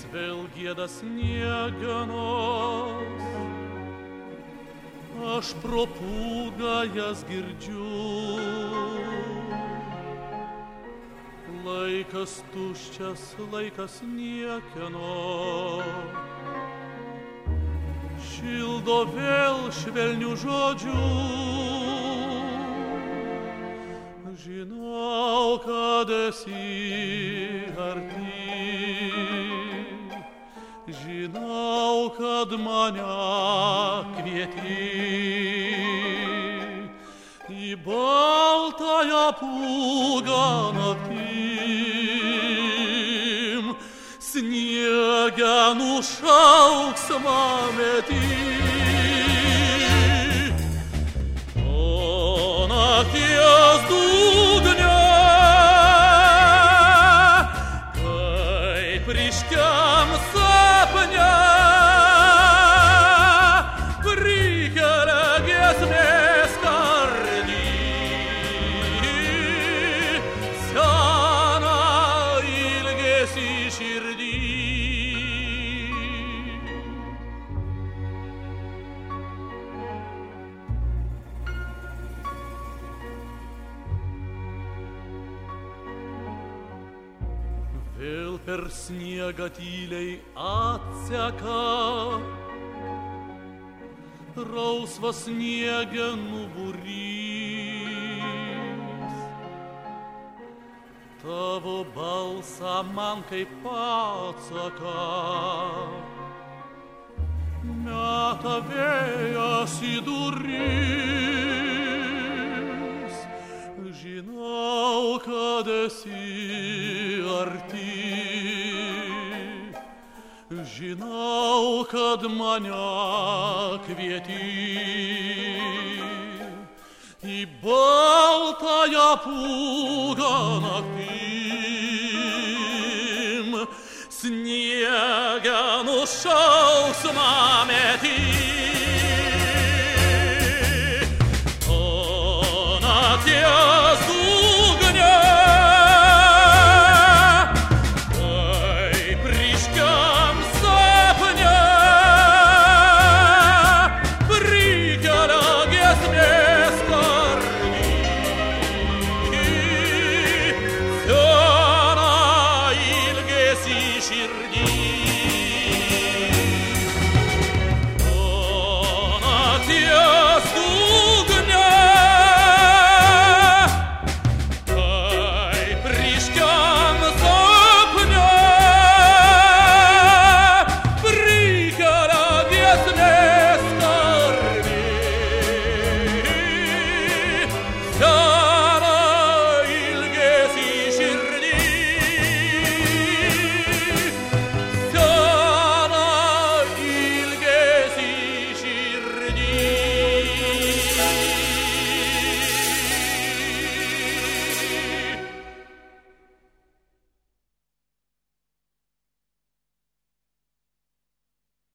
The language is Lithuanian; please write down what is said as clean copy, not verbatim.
vėl gieda sniegenos, aš pro pūgą jas girdžiu. Laikas tuščias, laikas niekieno, šildo vėl švelnių žodžių. Žinau, kad esi arti, žinau, kad mane kvieti į baltąją pūgą naktim, sniege nušauksmą meti. O nakties dugne, kaip ryškiam sapne, prikelia giesmės skardį, seną ilgesį širdį. Vėl per sniegą tyliai atseka rausvas sniegenų būrys. Tavo balsą man kaip atsaką meta vėjas į duris. Žinau, kad esi arti, žinau, kad mane kvieti į baltąją pūgą naktim, sniege nušauksmą meti.